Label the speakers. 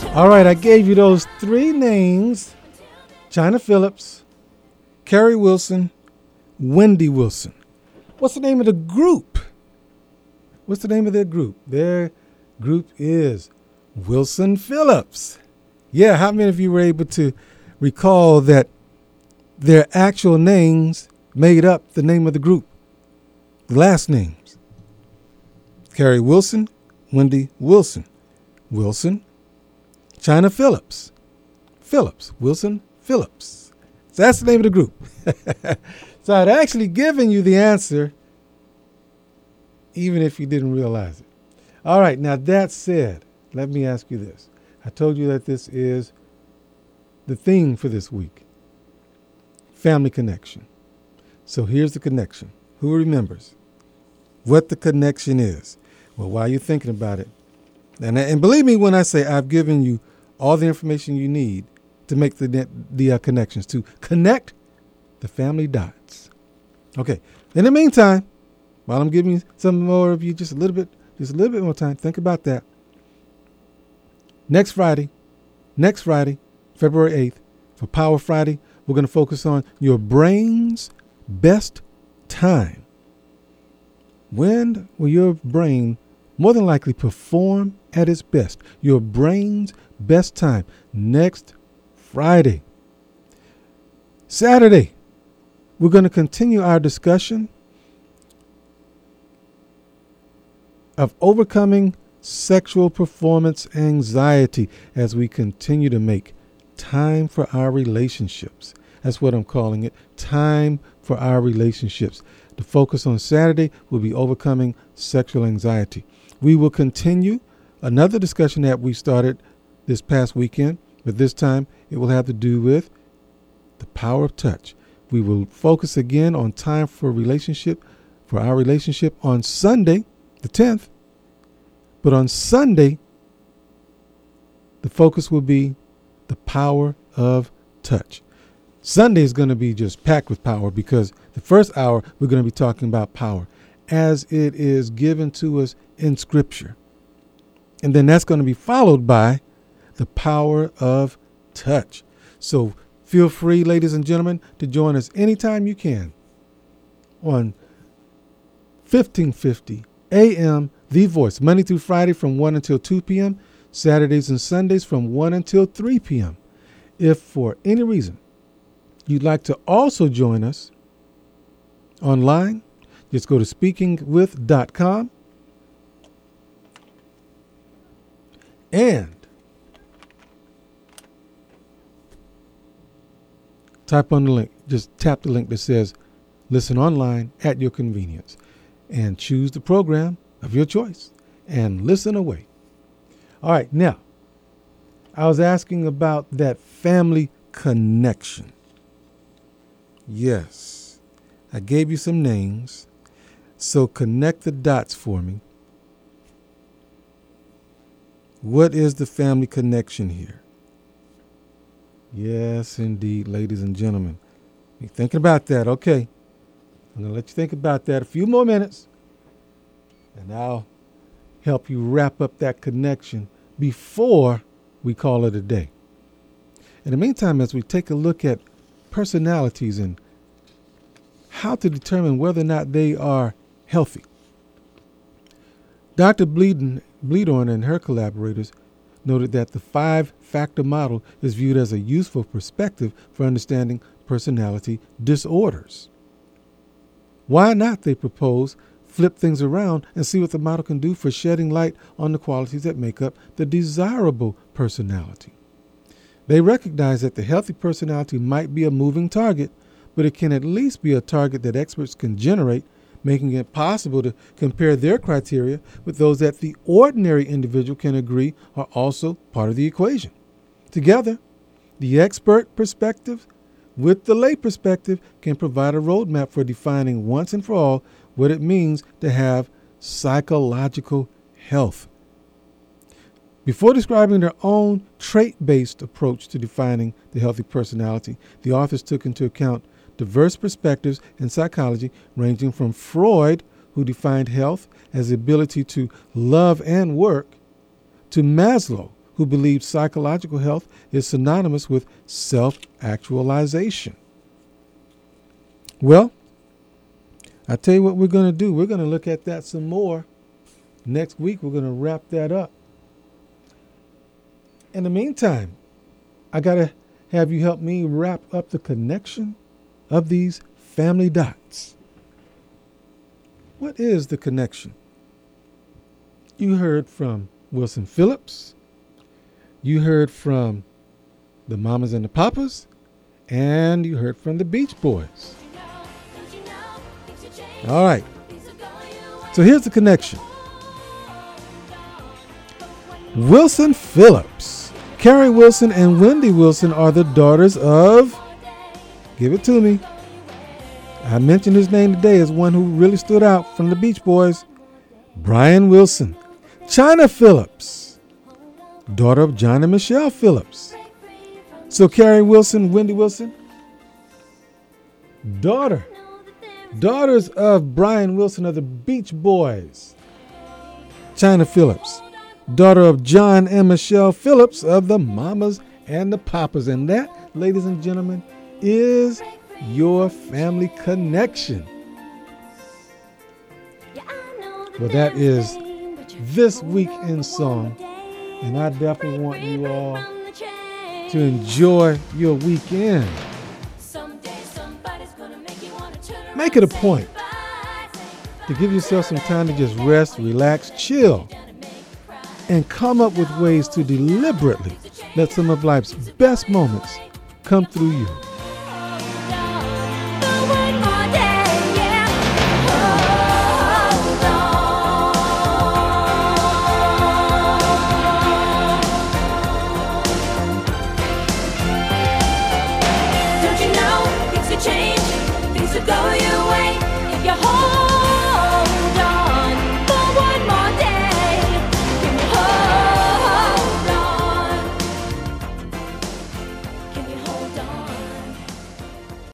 Speaker 1: All right, I gave you those three names: China Phillips, Carrie Wilson, Wendy Wilson. What's the name of the group? What's the name of their group? Their group is Wilson Phillips. Yeah, how many of you were able to recall that their actual names made up the name of the group? The last names: Carrie Wilson, Wendy Wilson. Wilson, China Phillips. Phillips, Wilson Phillips. So that's the name of the group. So I'd actually given you the answer even if you didn't realize it. All right, now that said, let me ask you this. I told you that this is the theme for this week: family connection. So here's the connection. Who remembers what the connection is? Well, while you're thinking about it, and believe me when I say I've given you all the information you need to make the connections, to connect the family dots. Okay. In the meantime, while I'm giving you some more of you, just a little bit more time, think about that. Next Friday, February 8th, for Power Friday, we're going to focus on your brain's best time. When will your brain more than likely perform at its best? Your brain's best time. Next Friday. Saturday, we're going to continue our discussion of overcoming sexual performance anxiety as we continue to make time for our relationships. That's what I'm calling it, time for our relationships. The focus on Saturday will be overcoming sexual anxiety. We will continue another discussion that we started this past weekend, but this time it will have to do with the power of touch. We will focus again on time for our relationship on Sunday, the 10th. But on Sunday, the focus will be the power of touch. Sunday is going to be just packed with power because the first hour we're going to be talking about power as it is given to us in Scripture. And then that's going to be followed by the power of touch. So feel free, ladies and gentlemen, to join us anytime you can on 1550 AM, The Voice, Monday through Friday from 1 until 2 p.m., Saturdays and Sundays from 1 until 3 p.m. If for any reason you'd like to also join us online, just go to speakingwith.com and type on the link. Just tap the link that says listen online at your convenience and choose the program of your choice and listen away. All right. Now, I was asking about that family connection. Yes, I gave you some names. So connect the dots for me. What is the family connection here? Yes, indeed, ladies and gentlemen. You're thinking about that. Okay. I'm going to let you think about that a few more minutes, and I'll help you wrap up that connection before we call it a day. In the meantime, as we take a look at personalities and how to determine whether or not they are healthy, Dr. Bleedorn and her collaborators noted that the 5-factor model is viewed as a useful perspective for understanding personality disorders. Why not, they propose, flip things around and see what the model can do for shedding light on the qualities that make up the desirable personality. They recognize that the healthy personality might be a moving target, but it can at least be a target that experts can generate, making it possible to compare their criteria with those that the ordinary individual can agree are also part of the equation. Together, the expert perspective with the lay perspective can provide a roadmap for defining once and for all what it means to have psychological health. Before describing their own trait-based approach to defining the healthy personality, the authors took into account diverse perspectives in psychology, ranging from Freud, who defined health as the ability to love and work, to Maslow, who believe psychological health is synonymous with self-actualization. Well, I tell you what we're going to do. We're going to look at that some more. Next week, we're going to wrap that up. In the meantime, I got to have you help me wrap up the connection of these family dots. What is the connection? You heard from Wilson Phillips. You heard from the Mamas and the Papas. And you heard from the Beach Boys. All right. So here's the connection. Wilson Phillips. Carrie Wilson and Wendy Wilson are the daughters of, give it to me. I mentioned his name today as one who really stood out from the Beach Boys. Brian Wilson. China Phillips, daughter of John and Michelle Phillips. So Carrie Wilson, Wendy Wilson, daughters of Brian Wilson of the Beach Boys. China Phillips, daughter of John and Michelle Phillips of the Mamas and the Papas. And that, ladies and gentlemen, is your family connection. Well, that is this week in song. And I definitely want you all to enjoy your weekend. Make it a point to give yourself some time to just rest, relax, chill, and come up with ways to deliberately let some of life's best moments come through you.